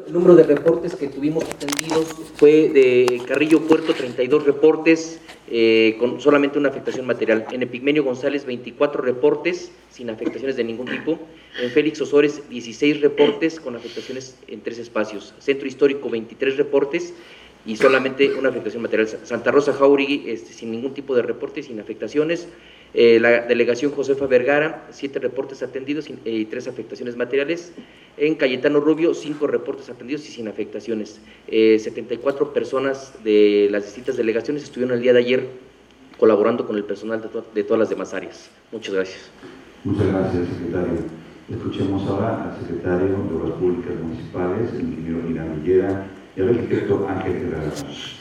El número de reportes que tuvimos atendidos fue de Carrillo Puerto, 32 reportes, con solamente una afectación material. En Epigmenio González, 24 reportes, sin afectaciones de ningún tipo. En Félix Osores, 16 reportes, con afectaciones en 3 espacios. Centro Histórico, 23 reportes y solamente una afectación material. Santa Rosa Jauregui, sin ningún tipo de reportes, sin afectaciones. La delegación Josefa Vergara, 7 reportes atendidos y 3 afectaciones materiales. En Cayetano Rubio, 5 reportes atendidos y sin afectaciones. 74 personas de las distintas delegaciones estuvieron el día de ayer colaborando con el personal de todas las demás áreas. Muchas gracias. Muchas gracias, secretario. Escuchemos ahora al secretario de Obras Públicas Municipales, el ingeniero Irán Villera, y al arquitecto Ángel Herrera.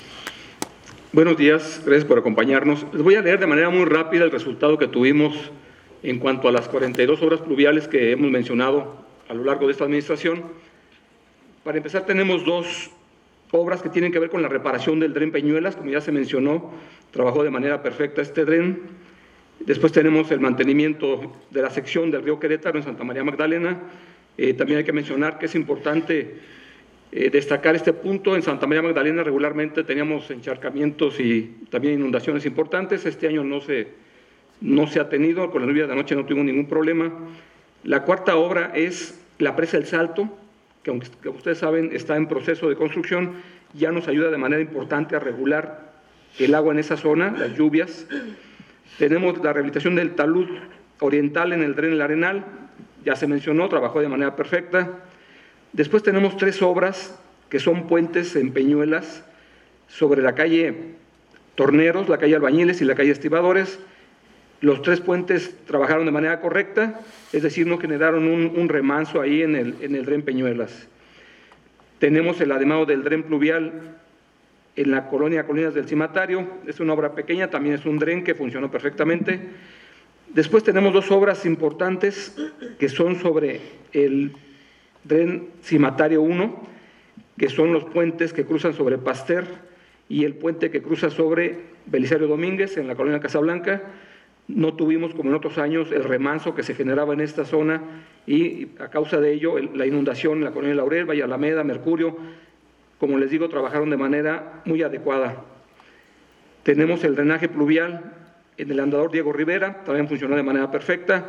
Buenos días, gracias por acompañarnos. Les voy a leer de manera muy rápida el resultado que tuvimos en cuanto a las 42 obras pluviales que hemos mencionado a lo largo de esta administración. Para empezar, tenemos 2 obras que tienen que ver con la reparación del dren Peñuelas, como ya se mencionó, trabajó de manera perfecta este dren. Después tenemos el mantenimiento de la sección del río Querétaro en Santa María Magdalena. También hay que mencionar que es importante destacar este punto. En Santa María Magdalena regularmente teníamos encharcamientos y también inundaciones importantes. Este año no se ha tenido, con la lluvia de anoche no tuvimos ningún problema. La cuarta obra es la presa El Salto, que aunque ustedes saben está en proceso de construcción, ya nos ayuda de manera importante a regular el agua en esa zona, las lluvias. Tenemos la rehabilitación del talud oriental en el dren El Arenal, ya se mencionó, trabajó de manera perfecta. Después tenemos 3 obras que son puentes en Peñuelas sobre la calle Torneros, la calle Albañiles y la calle Estibadores. Los 3 puentes trabajaron de manera correcta, es decir, no generaron un remanso ahí en el dren Peñuelas. Tenemos el ademado del dren pluvial en la colonia Colinas del Cimatario, es una obra pequeña, también es un dren que funcionó perfectamente. Después tenemos 2 obras importantes que son sobre el dren Cimatario 1, que son los puentes que cruzan sobre Pasteur y el puente que cruza sobre Belisario Domínguez en la colonia Casablanca. No tuvimos, como en otros años, el remanso que se generaba en esta zona y a causa de ello la inundación en la colonia Laurel, Valle Alameda, Mercurio, como les digo, trabajaron de manera muy adecuada. Tenemos el drenaje pluvial en el andador Diego Rivera, también funcionó de manera perfecta.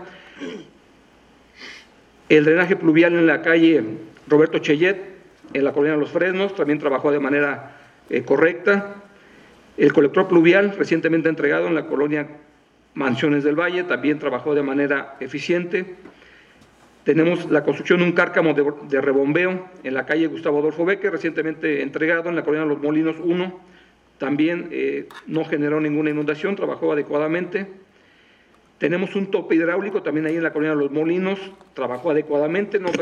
El drenaje pluvial en la calle Roberto Cheyet, en la colonia Los Fresnos, también trabajó de manera correcta. El colector pluvial, recientemente entregado en la colonia Mansiones del Valle, también trabajó de manera eficiente. Tenemos la construcción de un cárcamo de rebombeo en la calle Gustavo Adolfo Becker, recientemente entregado en la colonia Los Molinos 1, también no generó ninguna inundación, trabajó adecuadamente. Tenemos un tope hidráulico también ahí en la colonia Los Molinos, trabajó adecuadamente, no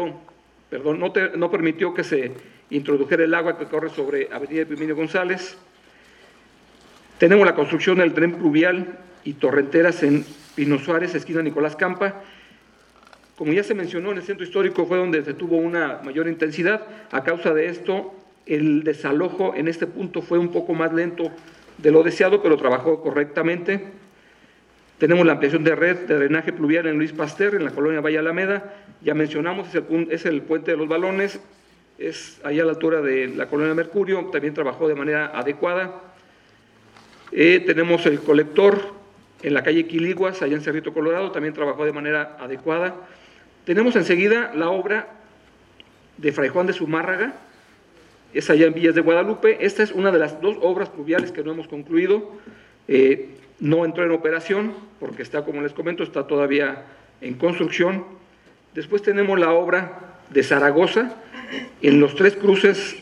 permitió que se introdujera el agua que corre sobre Avenida Epigmenio González. Tenemos la construcción del dren pluvial y torrenteras en Pino Suárez, esquina Nicolás Campa. Como ya se mencionó, en el centro histórico fue donde se tuvo una mayor intensidad. A causa de esto, el desalojo en este punto fue un poco más lento de lo deseado, pero trabajó correctamente. Tenemos la ampliación de red de drenaje pluvial en Luis Pasteur, en la colonia Valle Alameda. Ya mencionamos, es el puente de los Balones, es ahí a la altura de la colonia Mercurio, también trabajó de manera adecuada. Tenemos el colector en la calle Quiliguas, allá en Cerrito Colorado, también trabajó de manera adecuada. Tenemos enseguida la obra de Fray Juan de Zumárraga, es allá en Villas de Guadalupe. Esta es una de las 2 obras pluviales que no hemos concluido. No entró en operación porque está, como les comento, está todavía en construcción. Después tenemos la obra de Zaragoza en los 3 cruces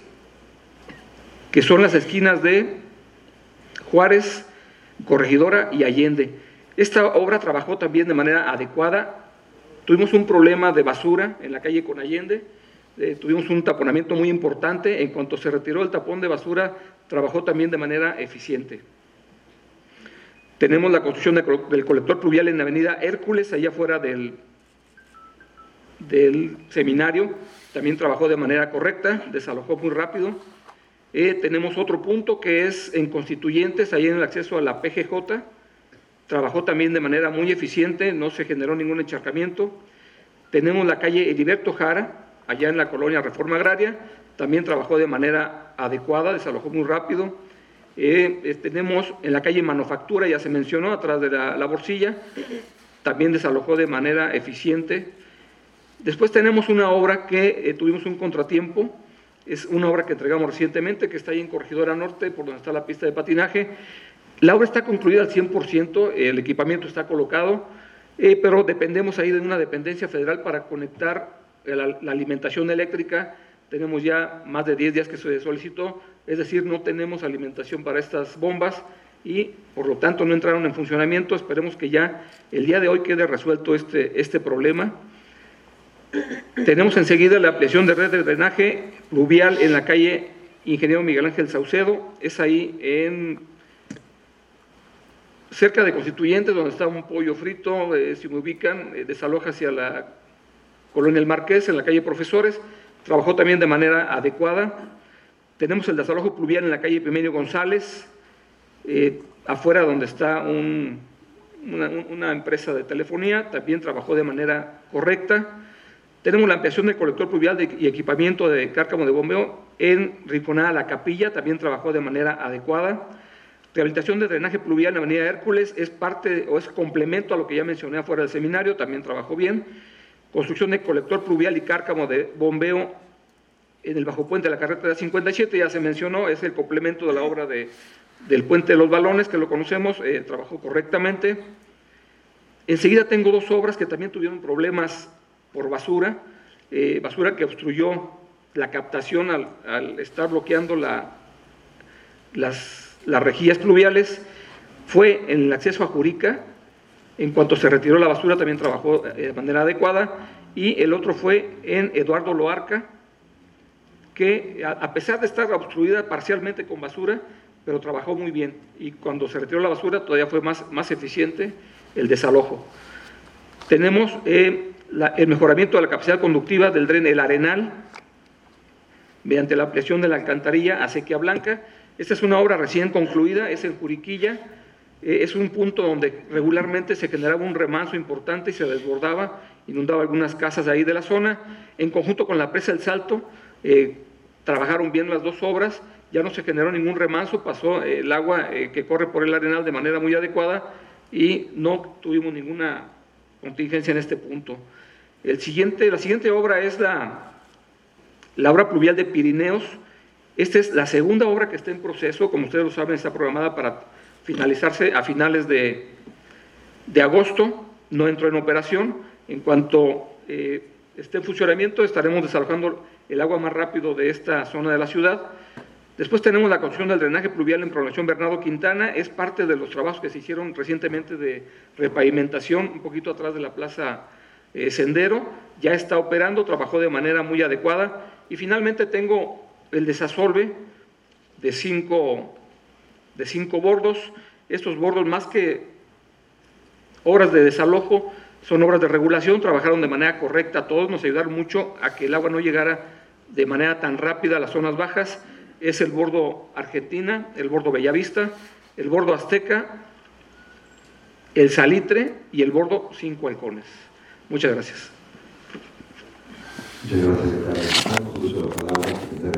que son las esquinas de Juárez, Corregidora y Allende. Esta obra trabajó también de manera adecuada. Tuvimos un problema de basura en la calle con Allende, tuvimos un taponamiento muy importante. En cuanto se retiró el tapón de basura, trabajó también de manera eficiente. Tenemos la construcción del colector pluvial en la avenida Hércules, allá afuera del seminario, también trabajó de manera correcta, desalojó muy rápido. Tenemos otro punto que es en Constituyentes, ahí en el acceso a la PGJ, trabajó también de manera muy eficiente, no se generó ningún encharcamiento. Tenemos la calle Heriberto Jara, allá en la colonia Reforma Agraria, también trabajó de manera adecuada, desalojó muy rápido. Tenemos en la calle Manufactura, ya se mencionó, atrás de la Borcilla, también desalojó de manera eficiente. Después tenemos una obra que tuvimos un contratiempo, es una obra que entregamos recientemente, que está ahí en Corregidora Norte, por donde está la pista de patinaje. La obra está concluida al 100%, el equipamiento está colocado, pero dependemos ahí de una dependencia federal para conectar la alimentación eléctrica. Tenemos ya más de 10 días que se solicitó, es decir, no tenemos alimentación para estas bombas y por lo tanto no entraron en funcionamiento. Esperemos que ya el día de hoy quede resuelto este problema. Tenemos enseguida la ampliación de red de drenaje pluvial en la calle Ingeniero Miguel Ángel Saucedo, es ahí cerca de Constituyentes, donde está un pollo frito, si me ubican, desaloja hacia la colonia El Marqués, en la calle Profesores, trabajó también de manera adecuada. Tenemos el desalojo pluvial en la calle Epigmenio González, afuera donde está una empresa de telefonía, también trabajó de manera correcta. Tenemos la ampliación del colector pluvial y equipamiento de cárcamo de bombeo en Rinconada La Capilla, también trabajó de manera adecuada. Rehabilitación de drenaje pluvial en la avenida Hércules es parte o es complemento a lo que ya mencioné afuera del seminario, también trabajó bien. Construcción de colector pluvial y cárcamo de bombeo en el bajo puente de la carretera 57, ya se mencionó, es el complemento de la obra del puente de los Balones, que lo conocemos, trabajó correctamente. Enseguida tengo dos obras que también tuvieron problemas por basura que obstruyó la captación al estar bloqueando las rejillas pluviales. Fue en el acceso a Jurica, en cuanto se retiró la basura también trabajó de manera adecuada, y el otro fue en Eduardo Loarca, que a pesar de estar obstruida parcialmente con basura, pero trabajó muy bien, y cuando se retiró la basura todavía fue más eficiente el desalojo. Tenemos el mejoramiento de la capacidad conductiva del dren El Arenal, mediante la ampliación de la alcantarilla a Acequia Blanca. Esta es una obra recién concluida, es en Juriquilla, es un punto donde regularmente se generaba un remanso importante y se desbordaba, inundaba algunas casas de ahí de la zona. En conjunto con la presa El Salto, trabajaron bien las dos obras, ya no se generó ningún remanso, pasó el agua que corre por el Arenal de manera muy adecuada y no tuvimos ninguna contingencia en este punto. La siguiente obra es la obra pluvial de Pirineos. Esta es la segunda obra que está en proceso, como ustedes lo saben, está programada para finalizarse a finales de agosto, no entró en operación. En cuanto esté en funcionamiento, estaremos desalojando el agua más rápido de esta zona de la ciudad. Después tenemos la construcción del drenaje pluvial en Prolongación Bernardo Quintana, es parte de los trabajos que se hicieron recientemente de repavimentación, un poquito atrás de la Plaza Sendero, ya está operando, trabajó de manera muy adecuada. Y finalmente tengo el desasolve de cinco bordos. Estos bordos, más que obras de desalojo, son obras de regulación, trabajaron de manera correcta todos, nos ayudaron mucho a que el agua no llegara de manera tan rápida a las zonas bajas. Es el bordo Argentina, el bordo Bellavista, el bordo Azteca, el Salitre y el bordo Cinco Halcones. Muchas gracias. Muchas gracias, secretario.